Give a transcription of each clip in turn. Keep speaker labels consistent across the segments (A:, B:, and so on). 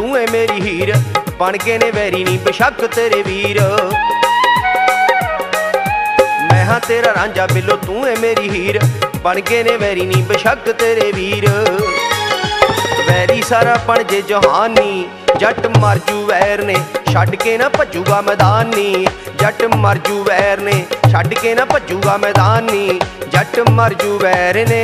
A: तू है मेरी हीर, बन गए ने वैरी नी बेशक तेरे वीर। मैं हाँ तेरा रांझा बिल्लो तू है मेरी हीर, बन गए ने वैरी नी बेशक तेरे वीर। वैरी सारा बन जे जहानी, जट मर जू वैर ने छड्ड के ना भजूगा मैदानी। जट मर जू वैर ने छड्ड के ना भजूगा मैदानी। जट मर जू वैर ने।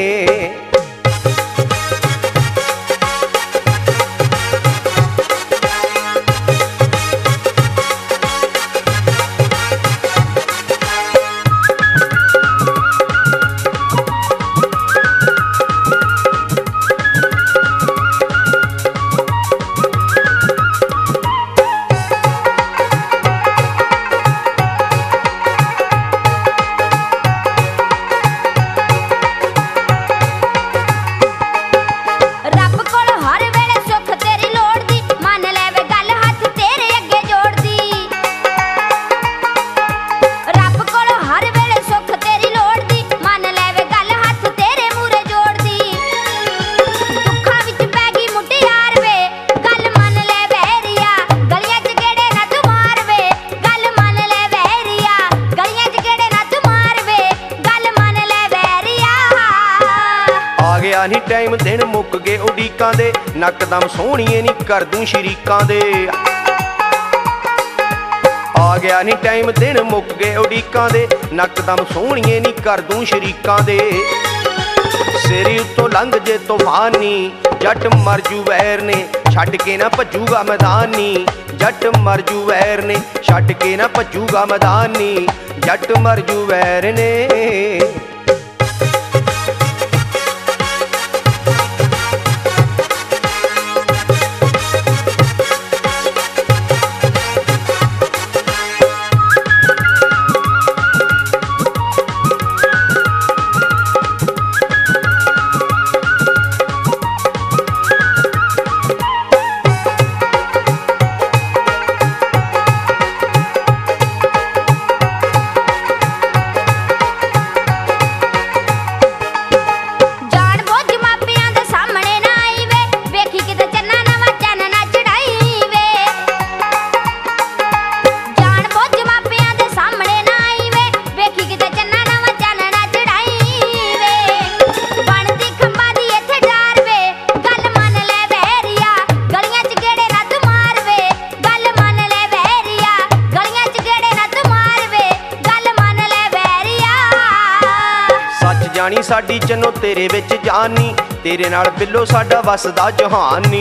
A: नी टाइम दिन मुक गए उड़ीकां दे, नकदम सोहणीए नी कर दूं शरीकां दे। आ गया नी टाइम दिन मुक गए उड़ीकां दे, नकदम सोहणीए नी कर दूं शरीकां दे। सिरी उत्तों लंघ जे तूफानी, जट मर जू वैर ने छड्ड के ना भजूगा मैदानी। जट मर जू वैर ने छड्ड के ना भजूगा मैदानी। जट मर जू वैर ने। जानी साडी चनो तेरे विच जानी, तेरे नाल बिल्लो साडा वसदा जहानी।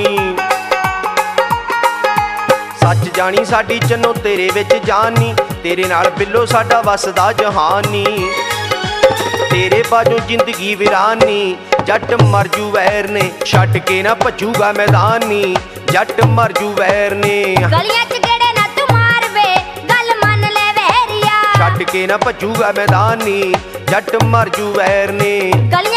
A: सच जानी साडी चनो तेरे विच जानी, तेरे नाल बिल्लो साडा वसदा जहानी। तेरे बाजों जिंदगी वीरानी, जट मर जू वैर ने छड्ड के ना भजूगा मैदानी। जट मर जू वैर ने
B: गलियां च गेड़े ना तू मार वे, गल मन ले वैरिया।
A: छड्ड के ना भजूगा मैदानी। जट मर जू वैर ने।